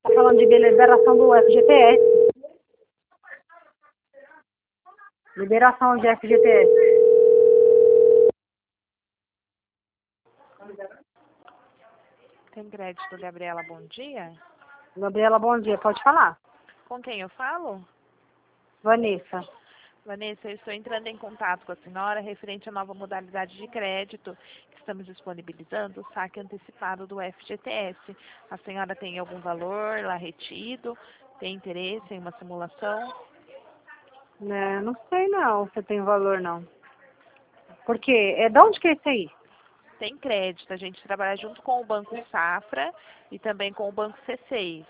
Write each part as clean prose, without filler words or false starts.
Tá falando de liberação do FGTS. Liberação de FGTS. Tem crédito, Gabriela, bom dia. Gabriela, bom dia. Pode falar? Com quem eu falo? Vanessa. Vanessa, eu estou entrando em contato com a senhora referente à nova modalidade de crédito que estamos disponibilizando, o saque antecipado do FGTS. A senhora tem algum valor lá retido? Tem interesse em uma simulação? Né, não sei não se tem valor não. Por quê? De onde que é isso aí? Tem crédito. A gente trabalha junto com o Banco Safra e também com o Banco C6.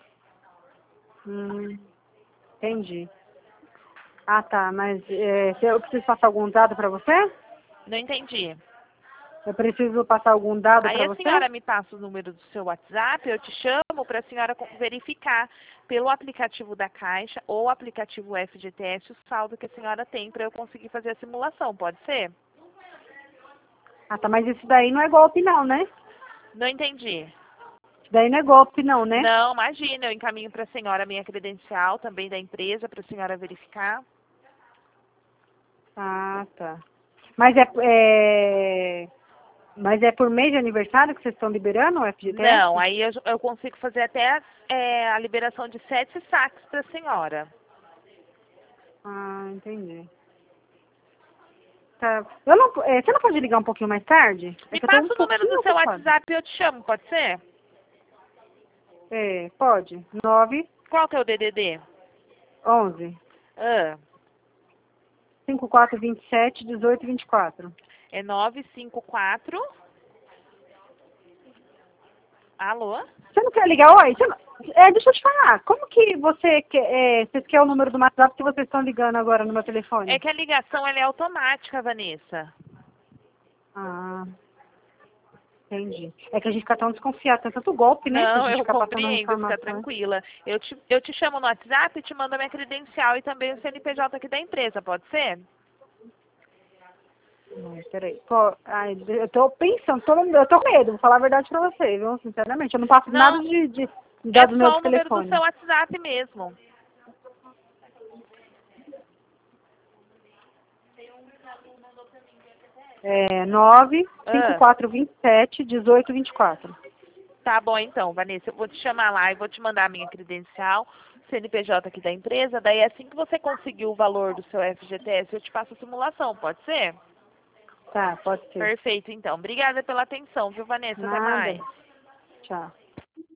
Entendi. Ah, tá. Mas se eu preciso passar algum dado para você? Não entendi. Eu preciso passar algum dado Aí para a você? senhora me passa o número do seu WhatsApp, eu te chamo para a senhora verificar pelo aplicativo da Caixa ou aplicativo FGTS o saldo que a senhora tem para eu conseguir fazer a simulação, pode ser? Ah, tá. Mas isso daí não é golpe não, né? Não entendi. Isso daí não é golpe não, né? Não, imagina, eu encaminho para a senhora a minha credencial também da empresa para a senhora verificar. Ah, tá. Mas mas é por mês de aniversário que vocês estão liberando o FGTS? Não, aí eu consigo fazer até a liberação de 7 saques para a senhora. Ah, entendi. Tá. Você não pode ligar um pouquinho mais tarde? É Me que eu tô um passa o número pouquinho do seu ocupada. WhatsApp e eu te chamo, pode ser? Pode. 9 Qual que é o DDD? 11 Ah. 5427 1824. É 954. Alô? Você não quer ligar? Oi, deixa eu te falar. Como que você quer, vocês querem o número do WhatsApp que vocês estão ligando agora no meu É telefone? que a ligação ela é automática, Vanessa. Ah, entendi. É que a gente fica tão desconfiado, tem tanto golpe, né? Da Não, gente eu ficar passando compreendo, fica informação. tranquila. Eu te chamo no WhatsApp e te mando a minha credencial e também o CNPJ aqui da empresa, pode ser? Peraí. Pô, eu tô pensando, eu tô com medo, vou falar a verdade pra você, viu? Sinceramente, eu não passo nada Não, de é dados meus só de o número do seu telefone. WhatsApp mesmo. É 9 Ah, 5427 1824. tá bom então, Vanessa. Eu vou te chamar lá e vou te mandar a minha credencial, CNPJ aqui da empresa. Daí assim que você conseguir o valor do seu FGTS, eu te passo a simulação, pode ser? Tá, pode ser. Perfeito, então. Obrigada pela atenção, viu, Vanessa? Até Nada. mais. Tchau.